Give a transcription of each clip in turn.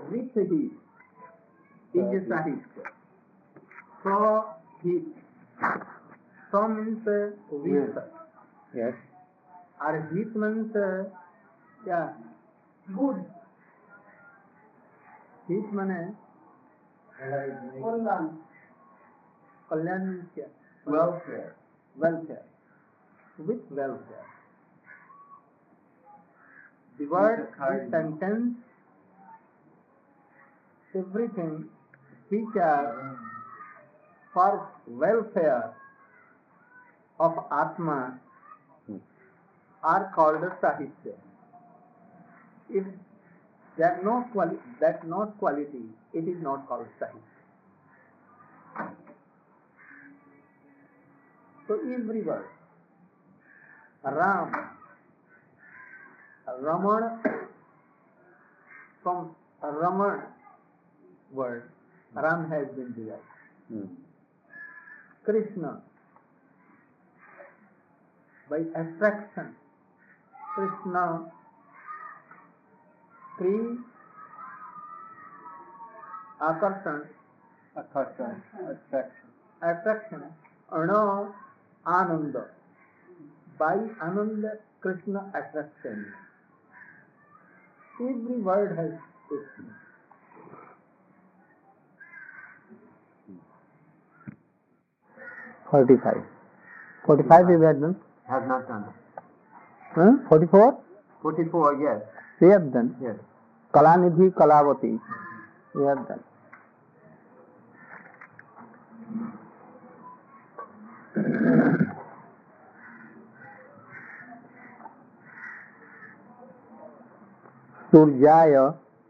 with heat is Sahitya. So heat. So means with. Yes. Or heat means good. Heat means Kalyan means क्या? Welfare. Welfare. With welfare. The word, this sentence, everything which are for welfare of Atma are called Sahitya. If that not quality, it is not called Sahitya. So every word, Ram, Raman, from Raman word, Ram has been derived. Krishna, by abstraction, Krishna, Kri, Akarsan, attraction, Ana, Ananda. By Ananda, Krishna attraction. Every word has its meaning. 45. 45 we have done. Have not done. 44? 44, yes. We have done. Yes. Kalanidhi, Kalavati. We have done. Surjaya,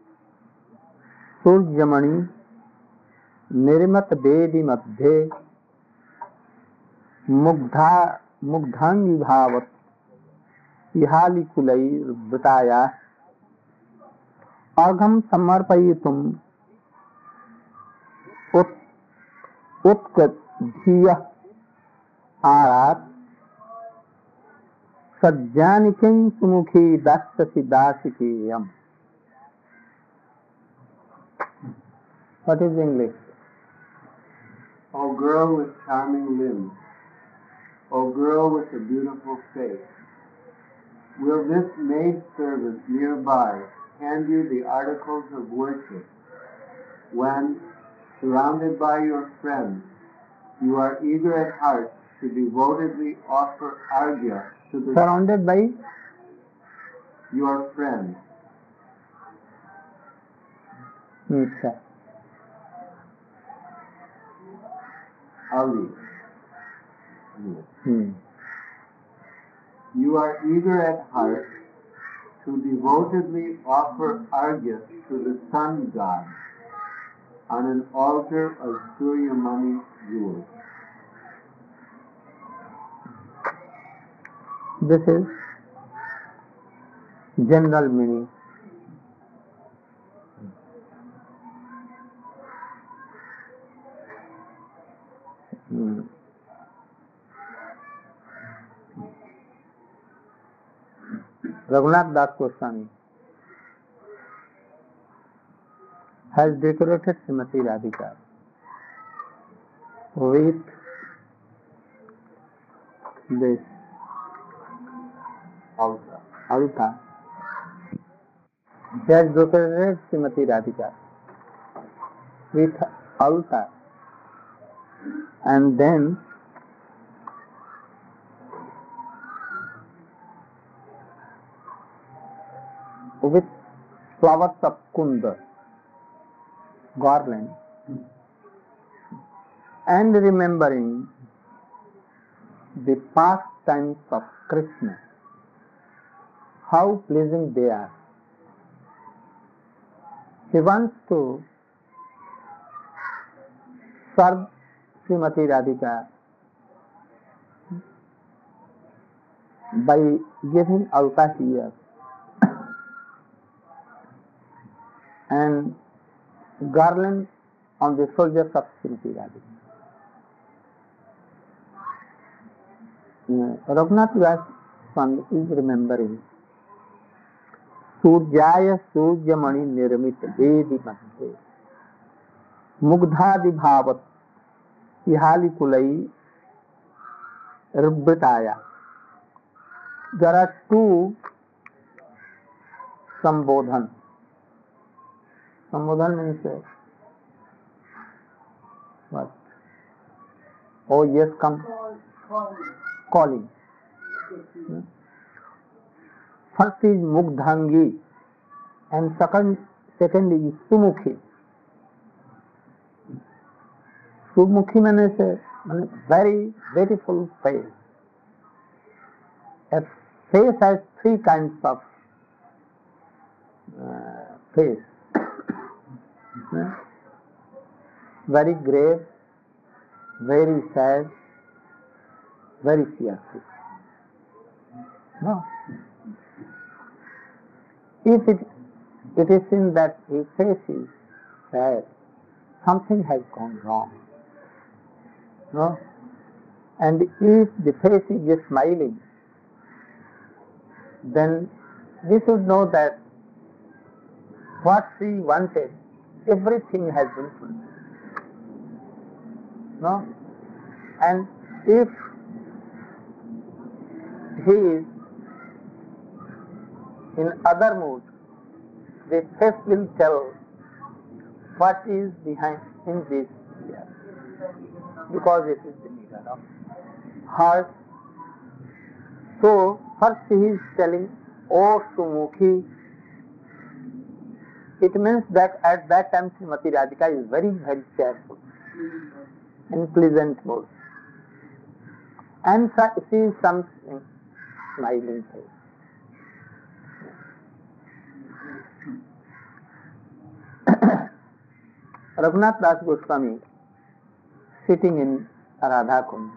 Surjamani, Nirmat Vedi Madhye, Mugdhangi Bhavat, Ihali Kulai Vritaya, Argham Samarpayitum, Utkadhiya Arat, Sajjanikin Sumukhi Dasasi Dasikiyam. What is English? O girl with charming limbs, O girl with a beautiful face, will this maid servant nearby hand you the articles of worship when, surrounded by your friends, you are eager at heart to devotedly offer argya to the Surrounded by your friends? Acha. Ali. You are eager at heart to devotedly offer argya to the sun god on an altar of Suryamani jewels. This is general meaning. Raghunath Das Goswami has decorated Srimati Radhika with this altar. He has decorated Srimati Radhika with altar, and then with flowers of kunda, garland, and remembering the pastimes of Krishna, how pleasing they are. He wants to serve Srimati Radhika by giving altar here and garland on the shoulders of Srimati Radhika. Raghunath Das Swami is remembering सूर्याय सूर्यमणि निर्मित वेदी मध्ये मुग्धादि भावत इहाली कुलई रुब्बताया. There are two Sambodhan. Sambodhan means what? Oh yes, come. Calling. First is Mugdhangi and second is Sumukhi. Sumukhi means a very beautiful face. A face has three kinds of face. Very grave, very sad, very fearful. No. If it is seen that his face is sad, something has gone wrong. No? And if the face is smiling, then we should know that what she wanted, everything has been fulfilled. No? And if he is in other mood, the face will tell what is behind in this fear, because it is the mirror of heart. So first he is telling, O Sumukhi. It means that at that time Srimati Radhika is very, very cheerful and pleasant mood, and she is something smiling face. Raghunath Das Goswami sitting in Radha Kund.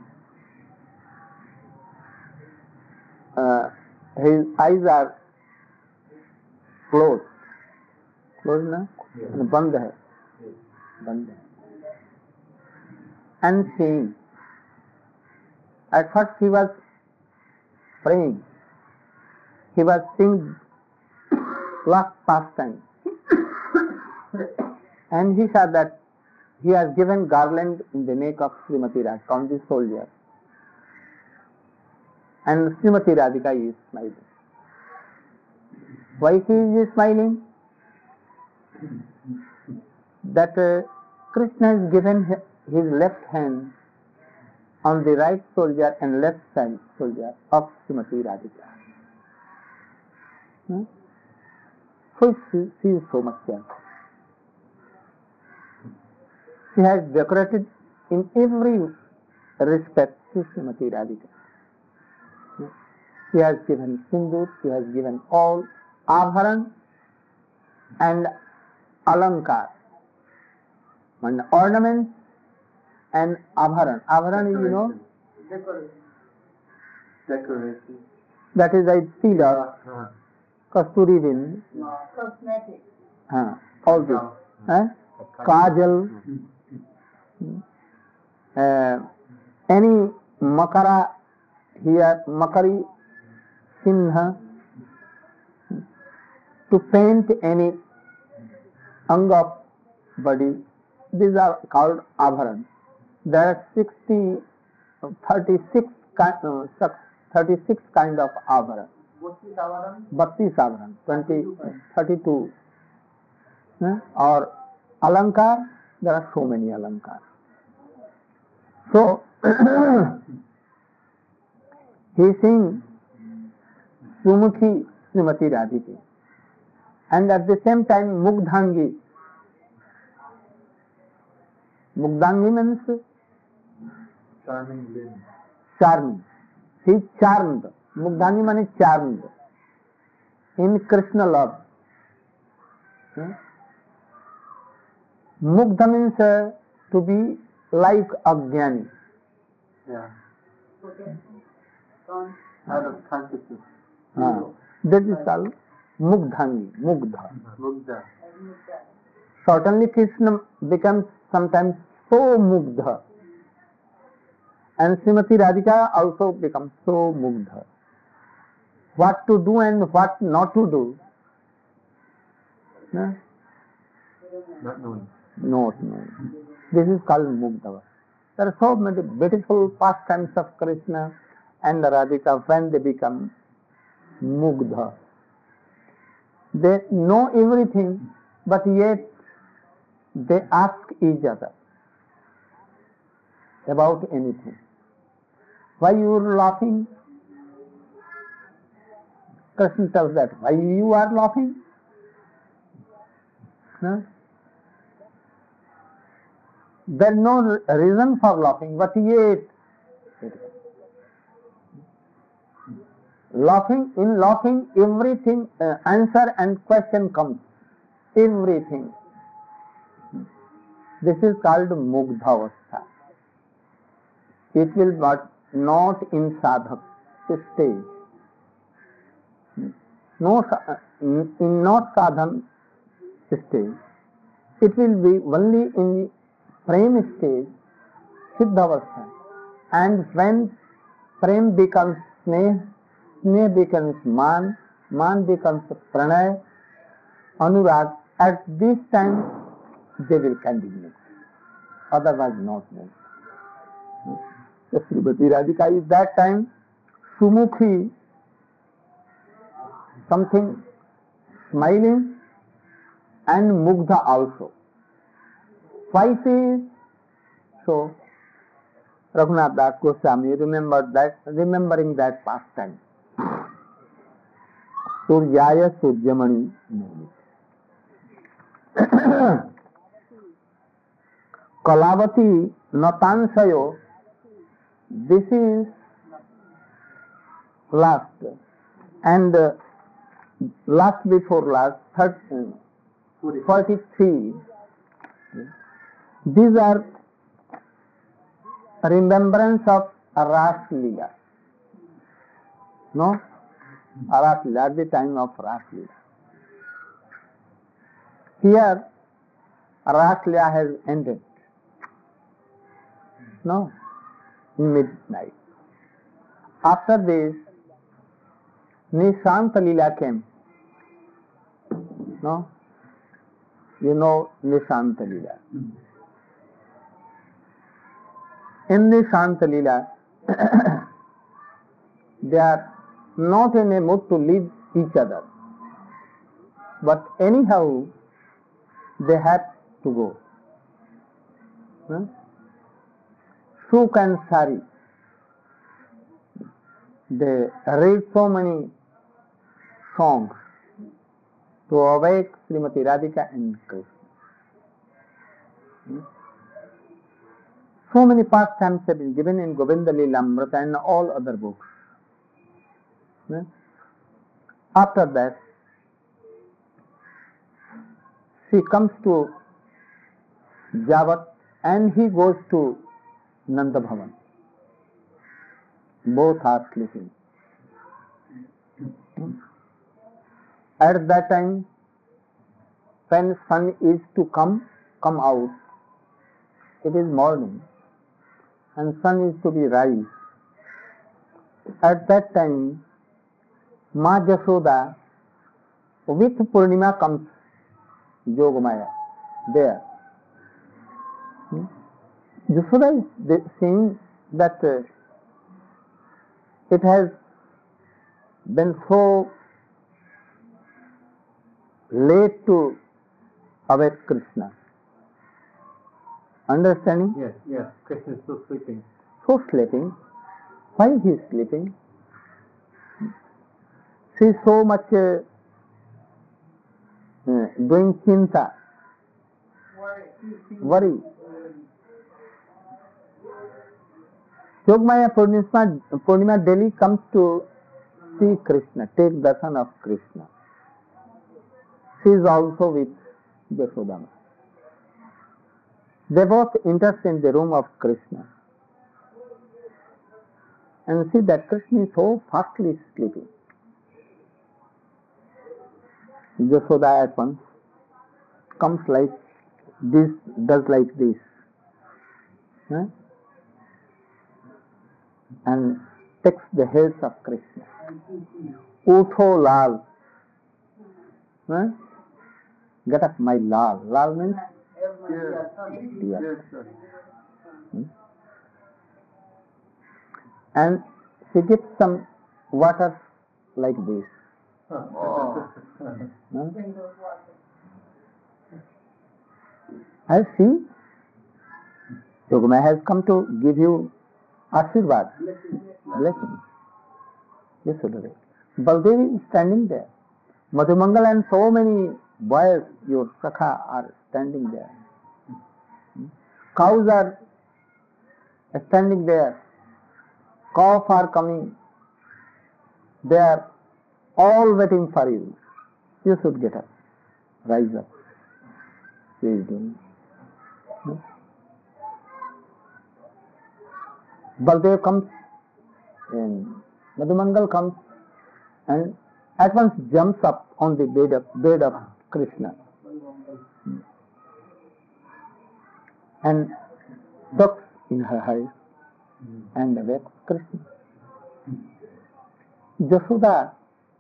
His eyes are closed. Closed na? Band hai. Band hai. And seeing. At first he was praying. He was seeing last pastime. And he saw that he has given garland in the neck of Srimati Radhika on the soldier. And Srimati Radhika is smiling. Why she is smiling? That Krishna has given his left hand on the right soldier and left side soldier of Srimati Radhika. So she is so much careful. She has decorated in every respect to Srimati Radhika. She has given sindoor, she has given all abharan and alankar, and ornaments and abharan. Abharan is, you know, decoration. That is I see the kasturi bin, Cosmetic. all this, kajal, any makara here, makari sinha, to paint any ang of body, these are called abharan. There are 36 kind of abharan. 32 abharan, 32. Or alankar, there are so many alankar. So he is saying Sumukhi Srimati Radhika, and at the same time Mugdhangi. Mugdhangi means Charming limbs. charming. He is charmed. Mugdhangi means charmed in Krishna love. Mugdha means to be like Ajnani. Yeah. Okay. Out of consciousness. That is called Mugdhangi, Mugdha. Mugdha. Certainly Krishna becomes sometimes so Mugdha, and Srimati Radhika also becomes so Mugdha. What to do and what not to do, No? Not knowing. Not knowing. This is called Mugdha. There are so many beautiful pastimes of Krishna and Radhika when they become Mugdha. They know everything, but yet they ask each other about anything. Why you are laughing? Krishna tells that. Why you are laughing? No? There is no reason for laughing, but yet in laughing everything, answer and question comes. Everything. This is called Mugdhavastha. It will not in sadhak stage. No, in not sadhan stage. It will be only in the prem stage, siddhavastha. And when prem becomes sneh, sneh becomes man, man becomes pranay, anurag, at this time they will continue. Otherwise not more. So Srimati Radhika is that time sumukhi, something smiling, and mugdha also. Why she is so? Raghunath Das Goswami remembering that pastime. Suryaya Suryamani Kalavati Natansayo. This is last, and last before last, 43. These are remembrance of Ras Leela. No? Ras Leela, at the time of Ras Leela. Here, Ras Leela has ended. No? In midnight. After this, Nishanta Leela came. No? You know Nishanta Leela. In Nishanta Leela, they are not in a mood to leave each other. But anyhow, they have to go. Suk and Sari, they read so many songs to awake Srimati Radhika and Krishna. So many pastimes have been given in Govinda Lilamrita and all other books. After that, she comes to Javat and he goes to Nanda Bhavan. Both are sleeping. At that time, when sun is to come out, it is morning, and sun is to be rise. At that time, Ma Jashoda with Purnima comes Yogamaya there. Jashoda is saying that it has been so late to awake Krishna. Understanding? Yes. Krishna is still sleeping. So sleeping. Why he is sleeping? She is so much doing chinta. Worry. Yogamaya Purnima daily comes to see Krishna, take darshan of Krishna. She is also with Yashodama. They both enter in the room of Krishna and see that Krishna is so fastly sleeping. Yashoda at once comes like this, does like this, and takes the hairs of Krishna. Utho Lal. get up my lal. Lal means Dear. dear. Dear son. And she gives some water like this. Oh. Huh? Has she? Yogamaya has come to give you Ashirvad, blessing. Yes, Sudhare. Baldev is standing there. Madhumangal and so many boys, your Sakha, are standing there. Cows are standing there. Cows are coming. They are all waiting for you. You should get up. Rise up. She is doing. Baldev comes and Madhumangal comes and at once jumps up on the bed of Krishna and ducks in her eyes and awakes Krishna. Jashoda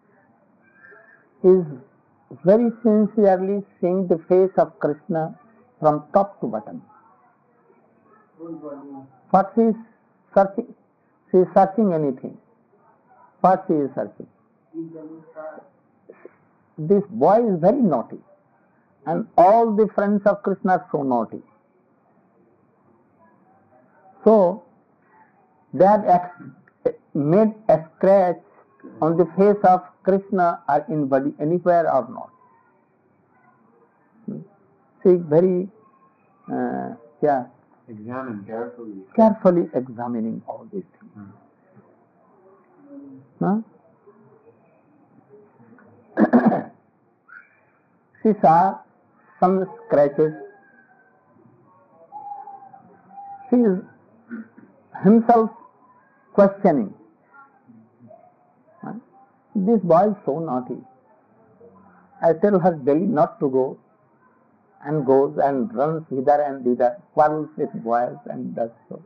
is very sincerely seeing the face of Krishna from top to bottom. What she is searching? She is searching anything. What she is searching? This boy is very naughty, and all the friends of Krishna are so naughty. So they have made a scratch on the face of Krishna or anybody, anywhere or not. See, very, Examine carefully. carefully examining all these things. Huh? She saw some scratches. She is himself questioning. Huh? This boy is so naughty. I tell her daily not to go, and goes and runs hither and thither, quarrels with boys and does so.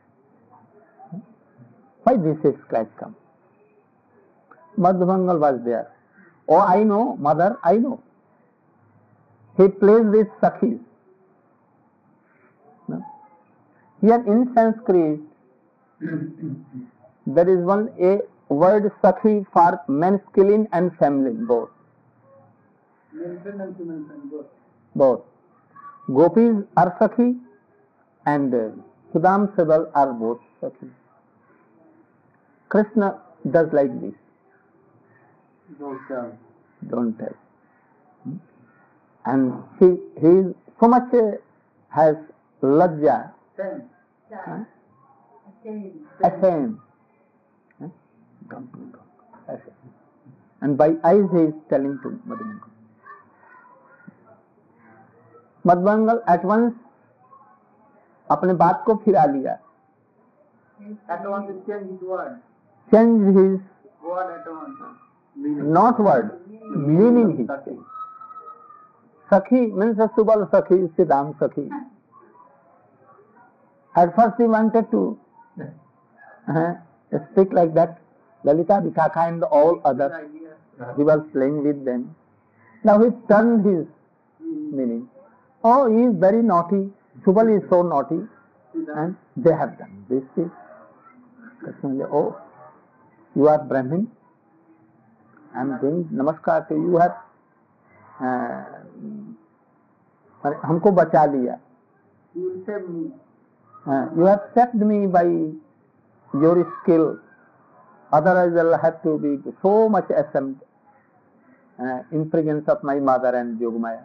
Why this scratch come? Madhumangal was there. Oh, I know, mother, I know. He plays with Sakhis. No? Here in Sanskrit, there is a word Sakhi for masculine and feminine, both. Both. Gopis are Sakhi and Sudam Sabal are both Sakhi. Krishna does like this. Don't tell. Don't tell. And he so much has lajja, ashamed. Don't. And by eyes he is telling to Madhumangal. Madhumangal at once अपने बात को फिरा लिया. At once change his word. Change his Word at once. Meaning. not word, meaning he changed. Sakhi means a Subal Sakhi, Siddham Sakhi. At first he wanted to speak like that, Lalita, Vikaka and all others. He was playing with them. Now he turned his meaning. Oh, he is very naughty. Subal is so naughty. And they have done this. Oh, you are Brahmin. I am doing namaskar to you. You have हमको बचा लिया. You save me. You have saved me by your skill. Otherwise, I will have to be so much ashamed in presence of my mother and Yogamaya.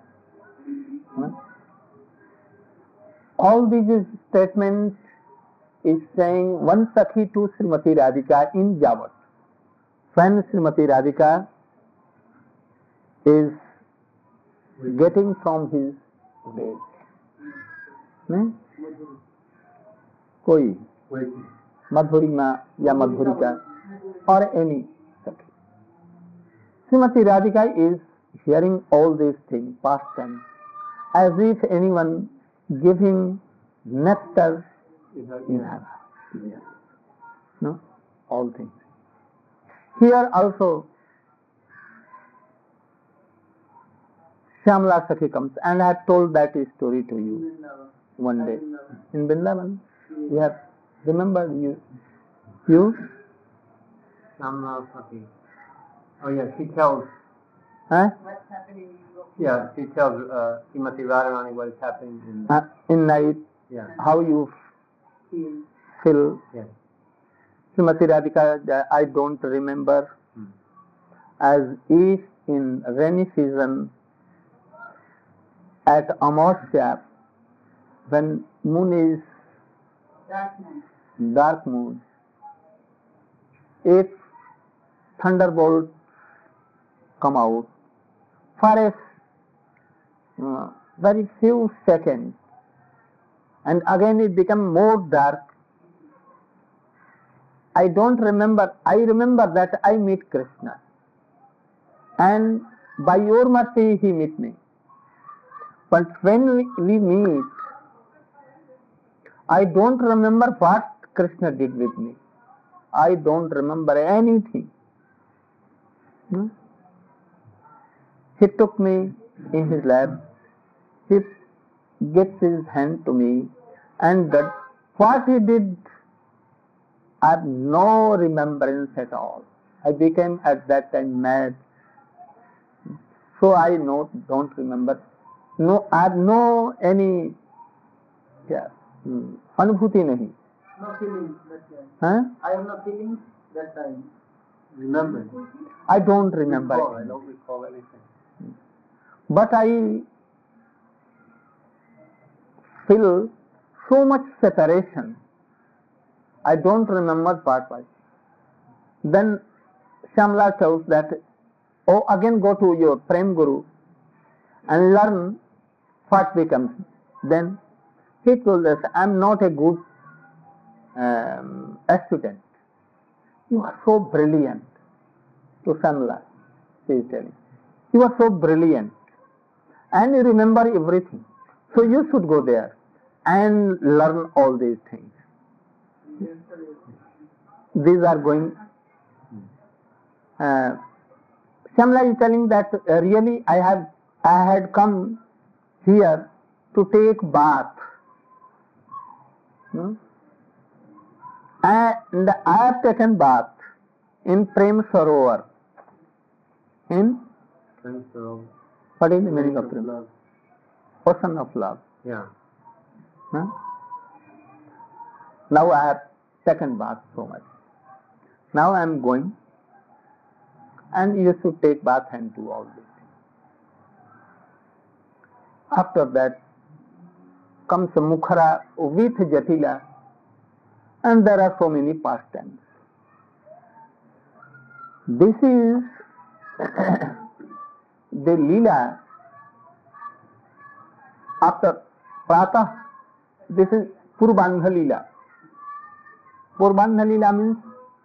All these statements is saying one Sakhi to Srimati Radhika in Javat. When Srimati Radhika is getting from his bed. कोई मधुरिमा या मधुरिका or any Sakhi. Srimati Radhika is hearing all these things, past tense, as if anyone giving nectar in her. No? All things. Here also Shyamala Sakhi comes, and I have told that story to you one day. In Vrindavan, you have remembered you? Shyamala Sakhi. Oh yeah, she tells. Huh? What's happening in your Yeah, she tells Srimati Radharani what is happening In night, yeah. how you feel. Yes. Srimati Radhika, I don't remember. As if in rainy season at Amavasya, when moon is dark moon, if thunderbolts come out for a very few seconds, and again it become more dark. I don't remember. I remember that I meet Krishna, and by your mercy he meet me. But when we meet, I don't remember what Krishna did with me. I don't remember anything. He took me in his lap. He gets his hand to me, and that what he did, I have no remembrance at all. I became at that time mad. So I don't remember. No, I have no any अनुभूति नहीं. No feelings that time. Huh? I have no feelings that time. Remember? I don't remember. I don't recall anything. But I feel so much separation. I don't remember part by. Then Shyamala tells that, oh, again go to your Prem Guru and learn what becomes. Then he told us, I am not a good student. You are so brilliant. To Shyamala, she is telling. You are so brilliant and you remember everything. So you should go there and learn all these things. These are going. Shyamala is telling that really I had come here to take bath. And I have taken bath in Prem Sarovar. In? Prem Sarovar. What is the meaning of Prem? Love. Ocean of love. Yeah. Now I have taken bath so much. Now I am going, and you should take bath and do all this. After that comes Mukhara with Jatila, and there are so many pastimes. This is the Leela after Pratah. This is Purbandha Leela. Purbandha Leela means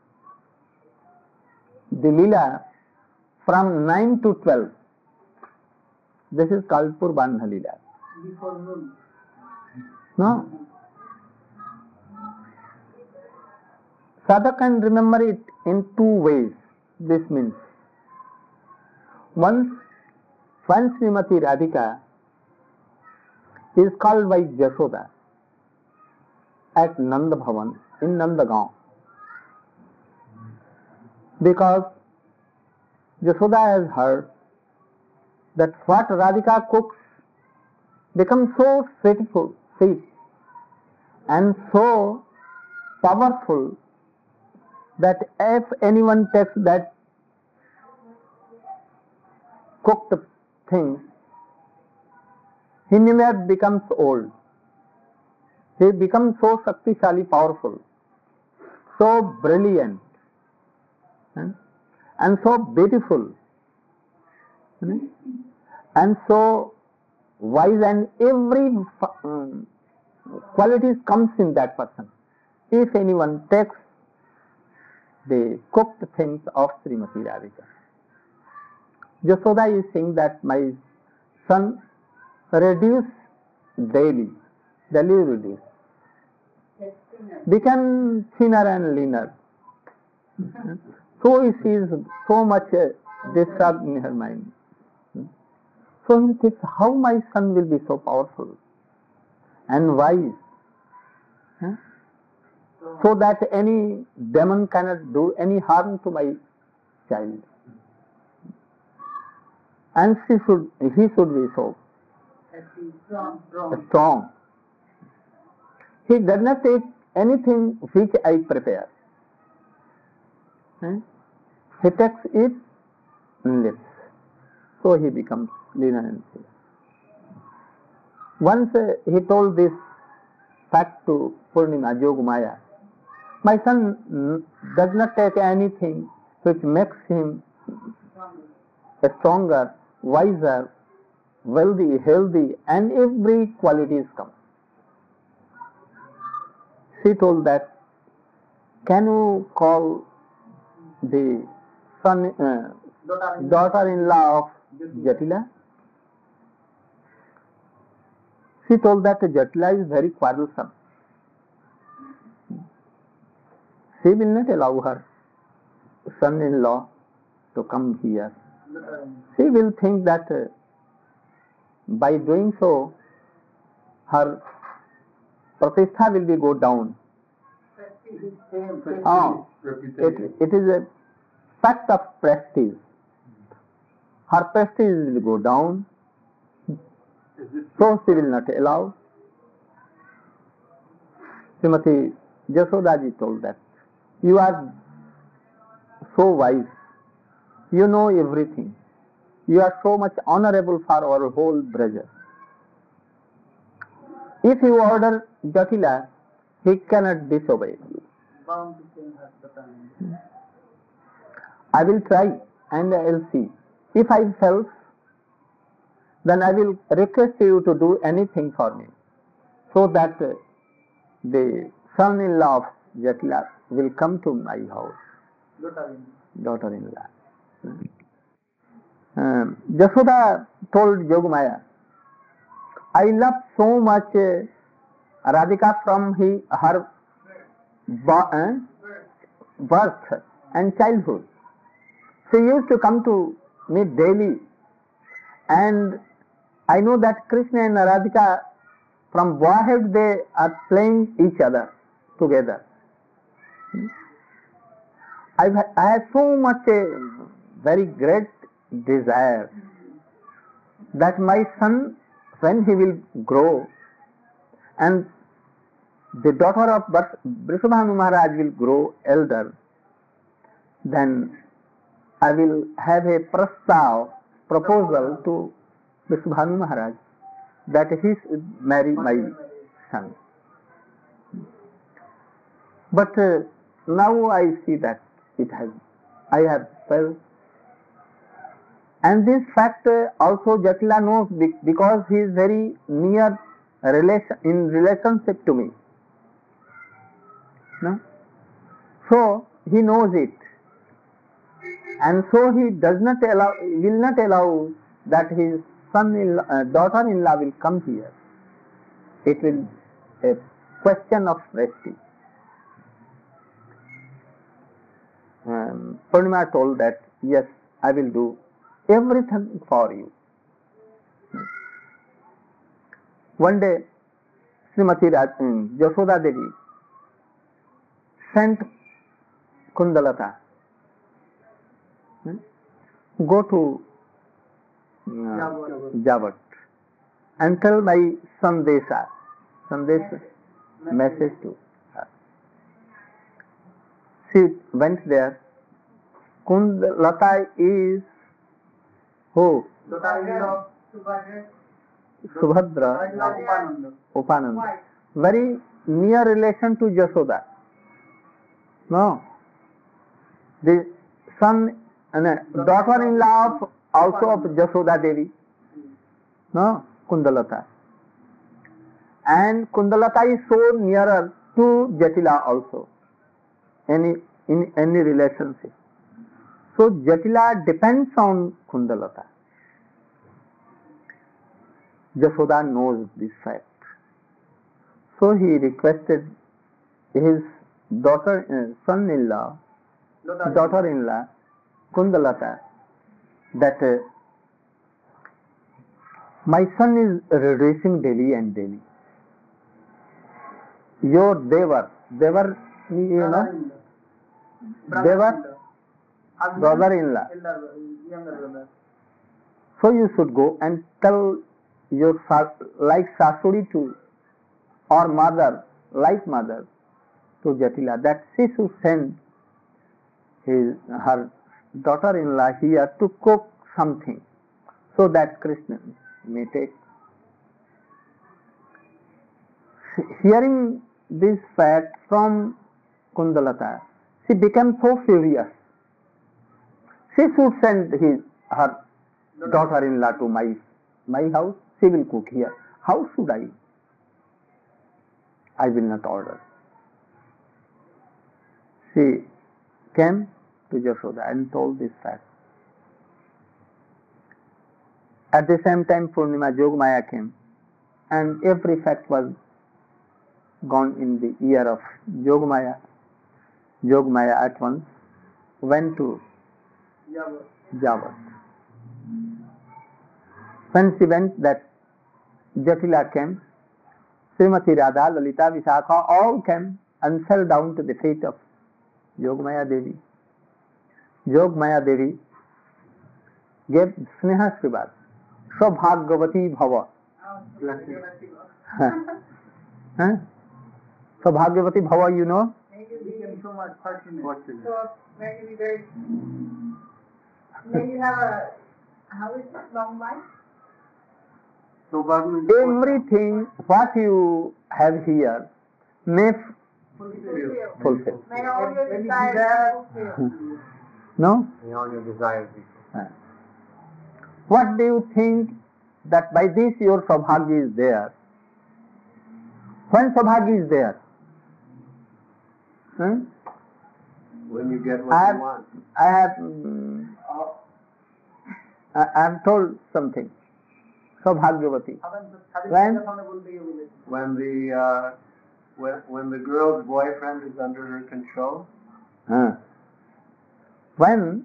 the Leela from 9 to 12. This is called Purbandha Leela. Before noon. No. Sadhak can remember it in two ways. This means once Srimati Radhika is called by Jashoda at Nanda Bhavan in Nandagaon, because Jashoda has heard that what Radhika cooks becomes so sweet and so powerful that if anyone takes that cooked things, he never becomes old. He becomes so Shaktishali, powerful, so brilliant, and so beautiful, and so wise, and every qualities comes in that person. If anyone takes the cooked things of Srimati Radhika. Jashoda is saying that my son, reduce daily reduce. Become thinner and leaner. So she is so much disturbed in her mind. So he thinks, how my son will be so powerful and wise, huh? So that any demon cannot do any harm to my child. And he should be so strong. He does not take anything which I prepare. He takes it less. So he becomes leaner and thinner. Once he told this fact to Purnima, Yogamaya. My son does not take anything which makes him stronger, wiser, wealthy, healthy, and every quality is come. She told that, can you call the daughter-in-law of Jatila? She told that Jatila is very quarrelsome. She will not allow her son-in-law to come here. She will think that by doing so, her pratishtha will be go down. It is a fact of prestige. Her prestige will go down, so she will not allow. Srimati Jasodaji told that, you are so wise, you know everything, you are so much honorable for our whole Braja. If you order Jatila, he cannot disobey you. I will try and I will see. If I fail, then I will request you to do anything for me, so that the son-in-law of Jatila will come to my house. Daughter-in-law. Jasoda told Yogamaya, I love so much Radhika from her birth and childhood. She used to come to me daily, and I know that Krishna and Radhika from boyhood they are playing each other together. I have so much very great desire that my son, when he will grow and the daughter of Vrishabhanu Maharaj will grow elder, then I will have a proposal to Vrishabhanu Maharaj that he should marry my son. But now I see that I have failed. And this fact also Jatila knows because he is very near in relationship to me. No? So he knows it. And so he will not allow that his daughter-in-law will come here. It will be a question of prestige. Purnima told that, yes, I will do everything for you. One day, Srimati Jasoda Devi sent Kundalata, go to Javat and tell my Sandesha message to her. She went there. Kundalata is who? Subhadra Upananda. Very near relation to Jasoda. No. The son and daughter-in-law also of Jasoda Devi. No, Kundalata. And Kundalata is so nearer to Jatila also. In any relationship. So Jatila depends on Kundalata. Jasoda knows this fact. So he requested his son-in-law, daughter-in-law, Kundalata, that My son is reducing daily and daily. Your Devar, you know, Devar, brother-in-law. Younger brother. So you should go and tell your like Sasuri to, or mother, like mother, to Jatila that she should send her daughter-in-law here to cook something so that Krishna may take. Hearing this fact from Kundalata, she became so furious. She should send her daughter-in-law to my house. She will cook here. How should I? I will not order. She came to Yashoda and told this fact. At the same time, Purnima Jogmaya came, and every fact was gone in the ear of Jogmaya. Jogmaya at once went to Javat. When she went, that Jatila came, Srimati Radha, Lalita, Visakha, all came and fell down to the feet of Jogmaya Devi. Jogmaya Devi gave Sneha Srivas, Saubhagyavati Bhava. Saubhagyavati Bhava, you know? May you become so much fortunate. Fortunate. May you be very. May you have a. How is it? Long life? So Bhagwan, Everything what you have here may fulfill. May all your desires be fulfilled. No? may all your desires be fulfilled. What do you think that by this your Saubhagya is there? When Saubhagya is there? When you get what you want. I have told something. Saubhagyavati. When the girl's boyfriend is under her control. When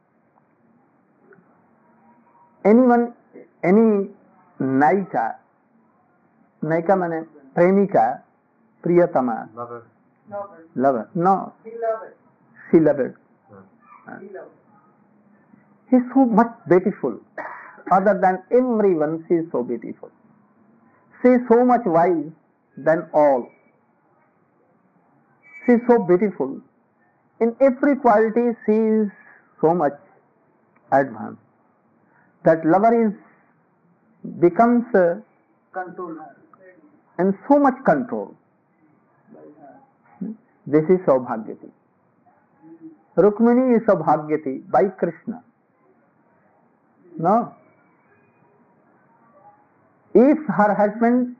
any Naika mane Premika, Priyatama, lover. No, she loved. She is so much beautiful. Other than everyone, she is so beautiful. She is so much wise than all. She is so beautiful. In every quality, she is so much advanced. That lover becomes Control her. in so much control. This is Saubhagyati. Rukmini is Saubhagyati by Krishna. No. If her husband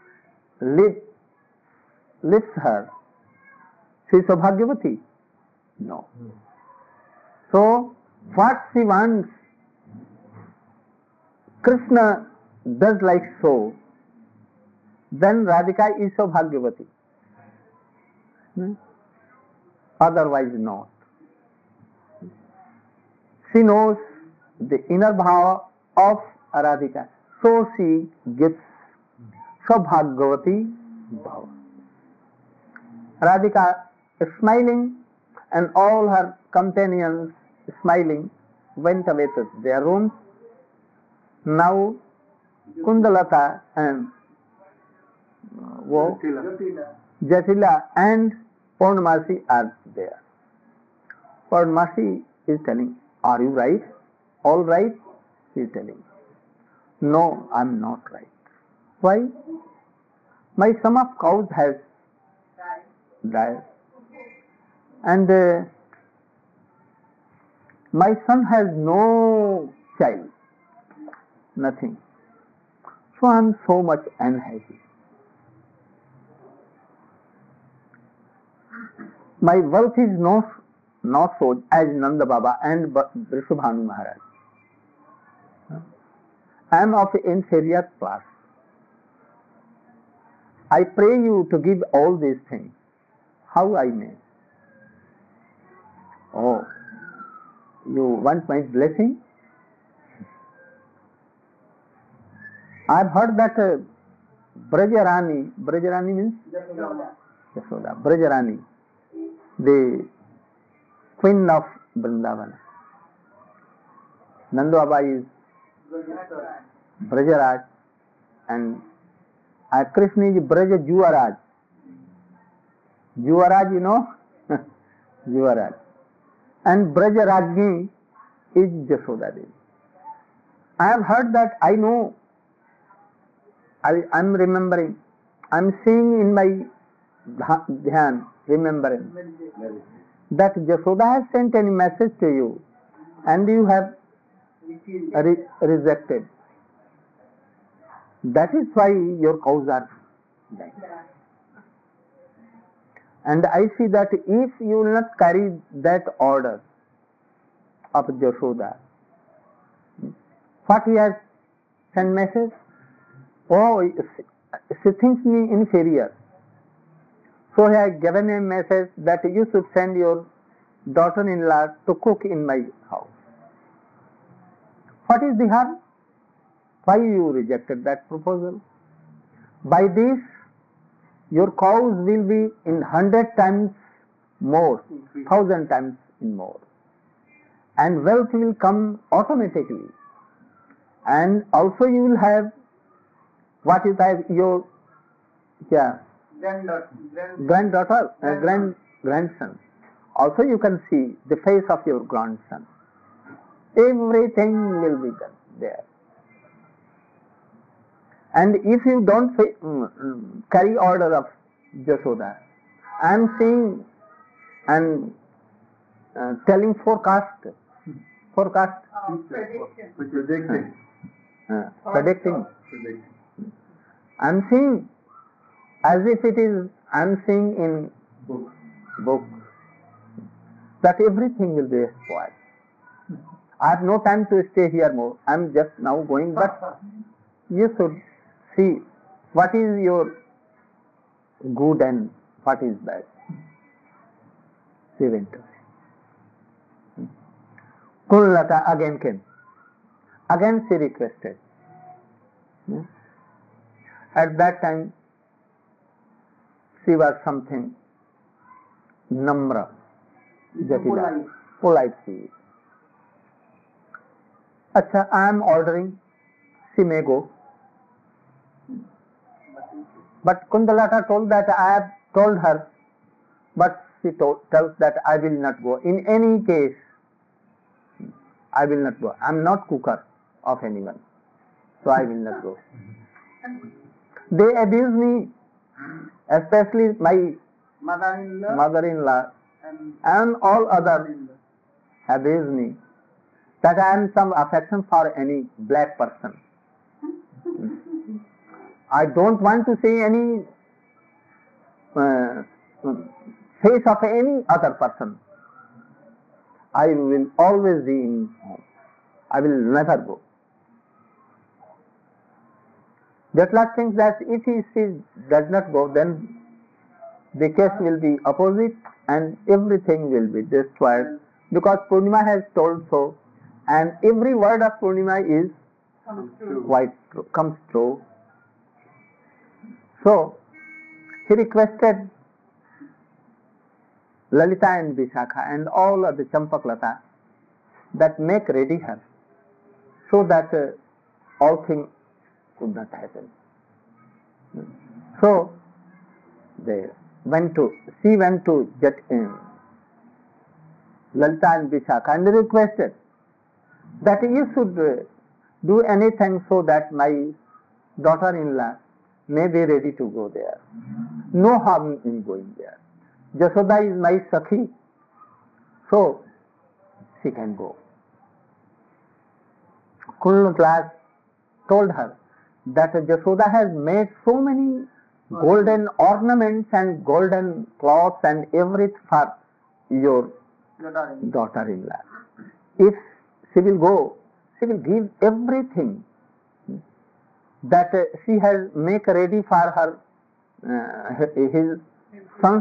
lifts her, she is Saubhagyavati. No. So, what she wants, Krishna does like so, then Radhika is Saubhagyavati. Otherwise not. She knows the inner bhava of Radhika, so she gets Saubhagyavati bhava. Radhika is smiling, and all her companions smiling went away to their rooms. Now Kundalata and Jatila and Purnamasi are there. Purnamasi is telling, are you right? All right? She is telling, no, I am not right. Why? My sum of cows has died. And my son has no child. Nothing. So I am so much unhappy. My wealth is not so as Nanda Baba and Vrishabhanu Maharaj. I am of inferior class. I pray you to give all these things. How I may? Oh, you want my blessing? I've heard that Brajarani means Yashoda, Brajarani, the queen of Vrindavan. Nandu Baba is Brajaraj and Krishna is Braja Juvaraj. Juvaraj, you know? Juvaraj. And Brajarajni is Jashoda Devi. I have heard that, I know, I'm remembering, I'm seeing in my dhyan, remembering, that Jashoda has sent any message to you and you have rejected. That is why your cows are dying. And I see that if you will not carry that order of Jashoda, what he has sent message? Oh, she thinks me inferior. So he has given a message that you should send your daughter-in-law to cook in my house. What is the harm? Why you rejected that proposal? By this, your cows will be in 100 times more, 1,000 times more. And wealth will come automatically. And also you will have, what is that, your grandson. Also you can see the face of your grandson. Everything will be done there. And if you don't carry order of Jashoda, I am saying and telling forecast. Predicting. I am saying as if it is, I am saying in book that everything will be spoiled. I have no time to stay here more. I am just now going, but you should see what is your good and what is bad. She went away. Kunlata again came. Again she requested. At that time she was something namra, polite she is. Acha, I am ordering, she may go. But Kundalata told that I have told her, but she tells that I will not go. In any case, I will not go. I am not cooker of anyone, so I will not go. They abuse me, especially my mother-in-law and all others abuse me, that I am some affection for any black person. I don't want to see any face of any other person. I will always be in home. I will never go. Jatlat thinks that if he does not go, then the case will be opposite and everything will be destroyed, because Purnima has told so, and every word of Purnima is quite true, comes true. So he requested Lalita and Vishakha and all of the Champaklata that make ready her, so that all things could not happen. So she went to Lalita and Vishakha and requested that you should do anything so that my daughter-in-law may be ready to go there. No harm in going there. Jashoda is my Sakhi, so she can go. Kulnutlas told her that Jashoda has made so many golden ornaments and golden cloths and everything for your daughter-in-law. If she will go, she will give everything that she has make ready for her his son's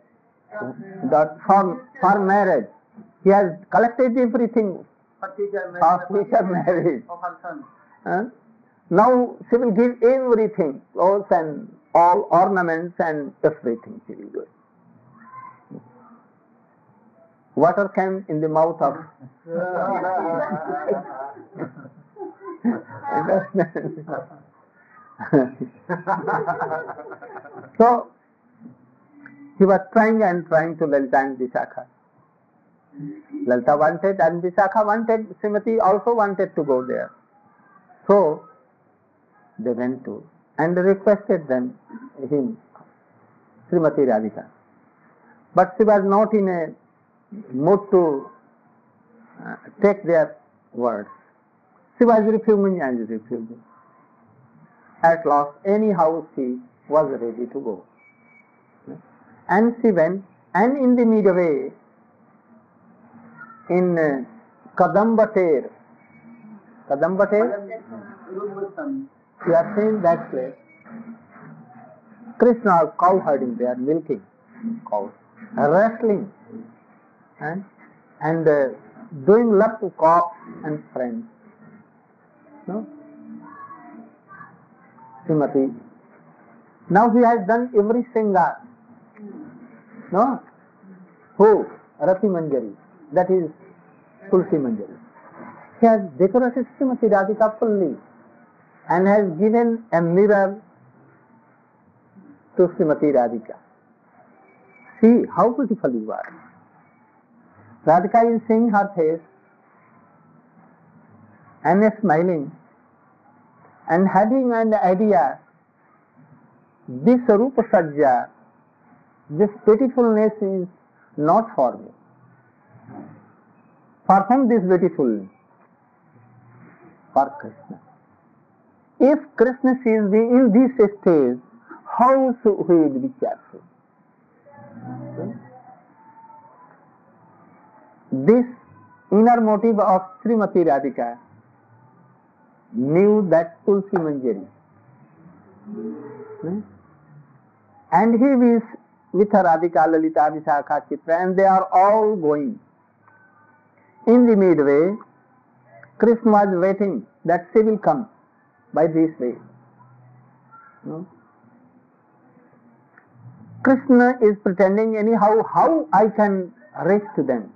for marriage. He has collected everything of future marriage. Now she will give everything, clothes and all ornaments and everything she will do. Water came in the mouth of understand? So he was trying to Lalita and Vishakha. Lalita wanted and Vishakha wanted, Srimati also wanted to go there. So they went to and requested him, Srimati Radhika. But she was not in a mood to take their words. She was refusing and refusing. At last, anyhow she was ready to go. And she went, and in the midway, in Kadambater, you are seeing that place. Krishna was cow herding there, milking cows, wrestling, and doing love to cocks and friends. No? Srimati. Now he has done every singar. No? Who? Rati Manjari. That is Tulsi Manjari. He has decorated Srimati Radhika fully and has given a mirror to Srimati Radhika. See how beautiful you are. Radhika is seeing her face and is smiling and having an idea, this Rupa Sajja, this beautifulness is not for me. For whom this beautifulness? For Krishna. If Krishna sees me in this stage, how should we be careful? This inner motive of Srimati Radhika knew that Tulsi Manjari. And he is with her Radhika, Lalita, Vishakha, Chitra, and they are all going. In the midway, Krishna was waiting that she will come by this way. No? Krishna is pretending anyhow how I can reach to them.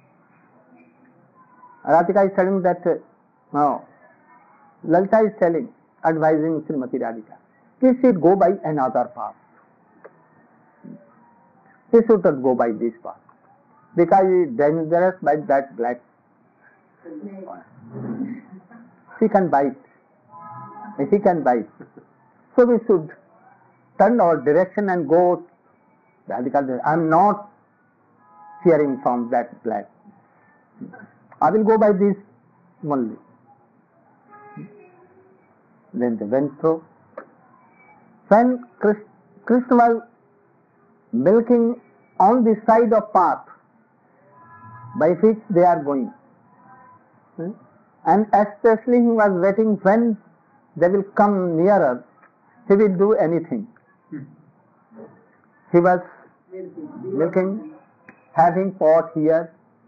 Radhika is telling that, no, Lalita is telling, advising Srimati Radhika, he should go by another path. He should not go by this path, because he is dangerous by that black. She can bite. He can bite. So we should turn our direction and go. Radhika, I am not fearing from that black. I will go by this only. Then they went through. When Krishna was milking on the side of path by which they are going, and especially he was waiting when they will come nearer, he will do anything. He was milking, having pot here.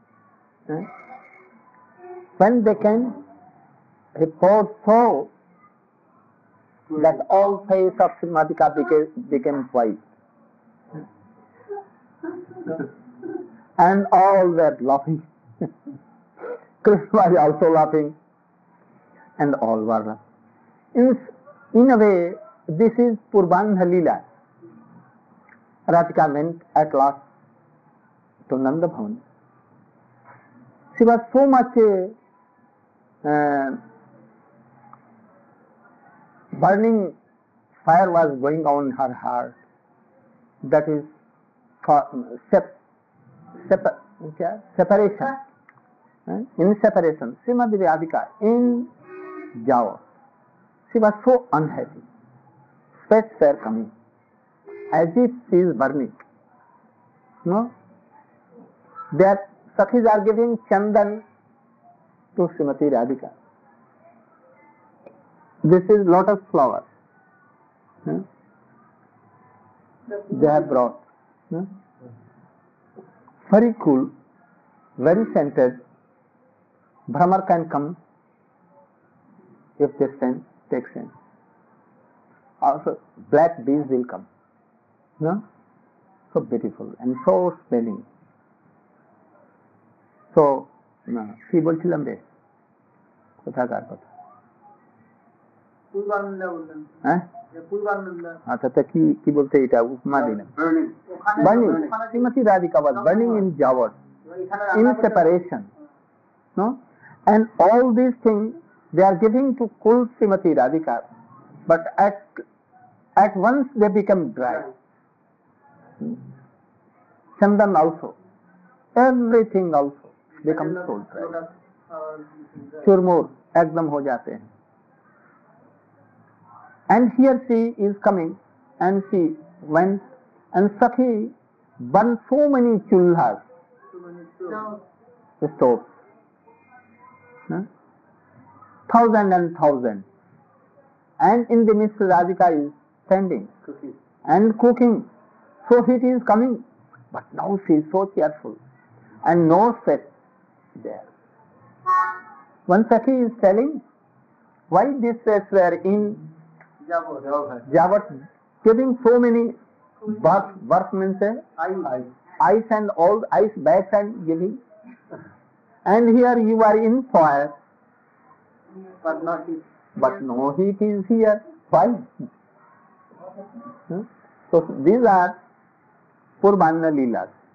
When they came, he poured so that all face of Srimadika became white. And all were laughing. Krishna was also laughing, and all were laughing. In a way, this is Purbanha Leela. Radhika went at last to Nanda Bhavan. She was so much burning fire was going on in her heart. That is separation. In separation, Srimati Radhika in Java, she was so unhappy. Sweats were coming, as if she is burning. No? Their Sakhis are giving chandan to Srimati Radhika. This is lotus flower. They have brought. Very cool, very scented. Brahmar can come if they send. takes in. Also, black bees will come. No? So beautiful and so smelling. So, কি বলছিলাম রে? কোথাকার কথা? পূর্বানন্দা বললেন। হ্যাঁ? যে পূর্বানন্দা। আচ্ছা, তা কি বলতে এটা উপমা দিলাম? Burning. Srimati Radhika was burning in Jawat, in separation. No? And all these things they are giving to cool Srimati Radhika, but at once they become dry. Chandan also, everything also becomes so dry. चुरमुर एकदम हो जाते हैं. And here she is coming, and she went, and Sakhi burned so many chulhas, stoves, thousand and thousand, and in the midst Radhika is standing and cooking. So heat is coming, but now she is so cheerful and no sweat there. One Sakhi is telling, why these sweats were in Jawat, giving so many work means ice and all ice bags and giving, and here you are in fire, but no heat is here. Why? So these are Purbanna Leelas.